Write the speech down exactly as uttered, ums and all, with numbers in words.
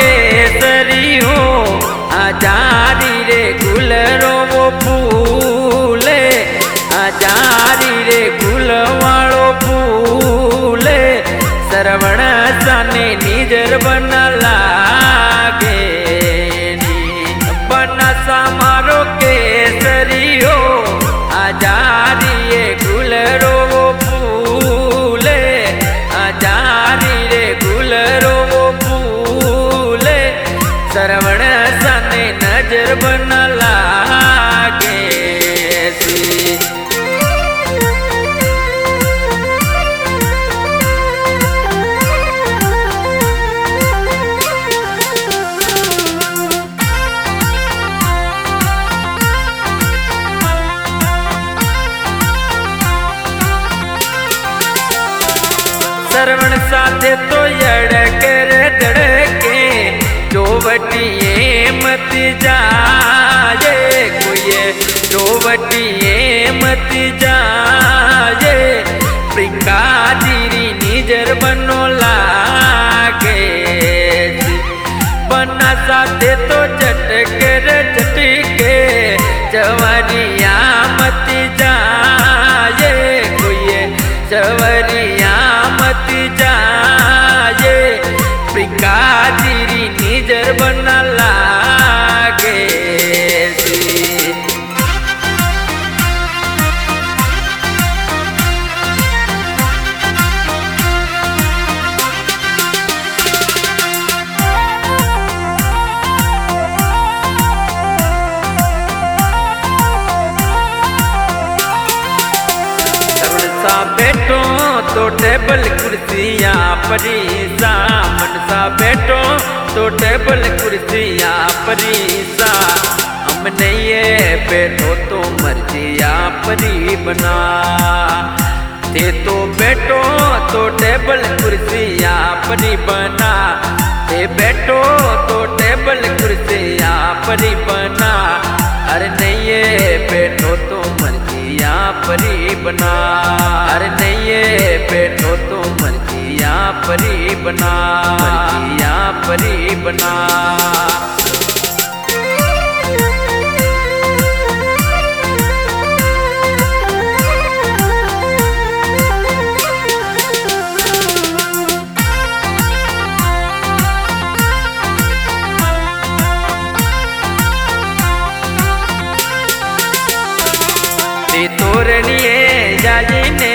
केसरी हो हजारी रे गुलरो वो फूले हजारी रे गुल वालो फूले सरवण साने निजर बना लागे बनसा मारो केसरी हो हजारी रे गुलरो वो फूले हजारी रे गुलरो वो फूले सरवण साने नजर बना लागे सी। सरवण साथे तो यड़के रे धड़के चौवटिए मत जाए कोई चौवटिए मत जाए प्रिकाजीरी निजर बनो लागे बना साथे तो चटके रे चटके चवरिया मत जाए कोई चवरिया मत जाए प्रिकाजीरी निजर बना लागे सी। सा बैठो तो टेबल कुर्सियाँ परीसा मनसा बैठो तो टेबल कुर्सियाँ परीसा हमने ये बैठो तो मर्जिया परी बना ते तो बैठो तो टेबल कुर्सियाँ परी बना ते बैठो तो टेबल कुर्सियाँ परी बना अरे नहीं ये बैठो तो मर्जिया परी बना अरे नहीं ये बैठो तो मर्जिया परी बना मर्जिया परी बना। तोरणिए जाजी ने